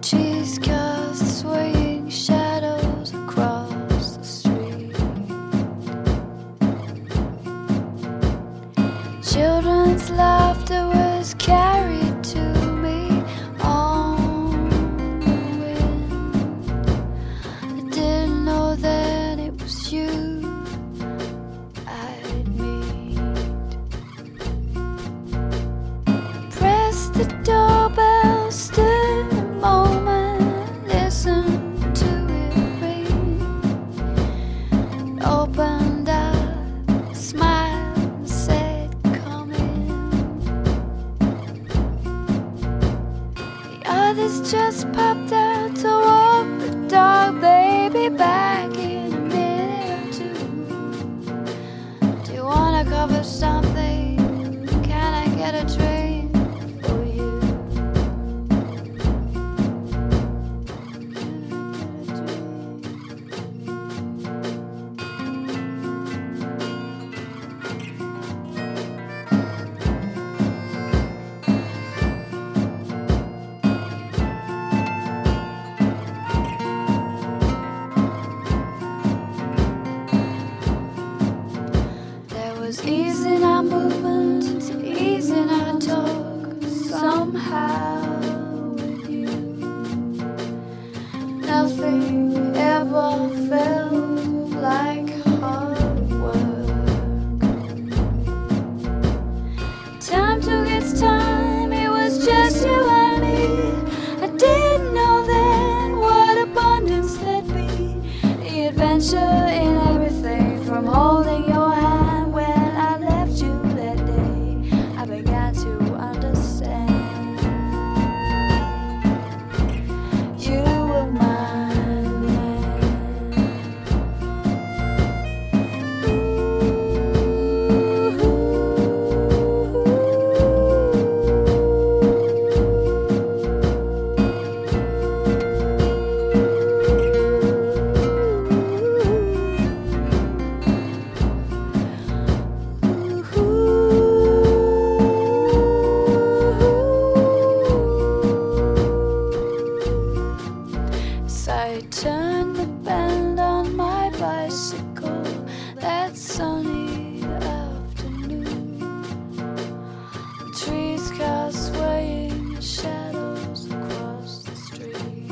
Trees cast swaying shadows across the street. Children's laughter was carried to me on the wind. I didn't know that it was you I'd meet. Press the doorbell, stood a moment, listened to it ring, and opened up, smiled, and said, "Come in." The others just popped out to walk the dog, baby, back in a minute or two. Do you wanna cover something? Can I get a drink for you? There was ease in our movement, ease in our talk. Somehow with you, nothing ever felt like hard work. Time took its time, it was just you and me. I didn't know then what abundance there'd be. The adventure in everything, from holding your hand when I left you that day. I began to understand. You were my man. So I turned the bend on my bicycle that sunny afternoon. The trees cast swaying shadows across the street.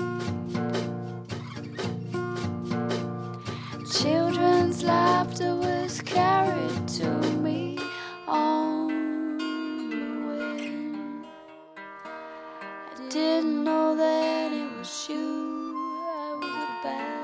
Children's laughter was carried to me on the wind. I didn't know that it was you I was about.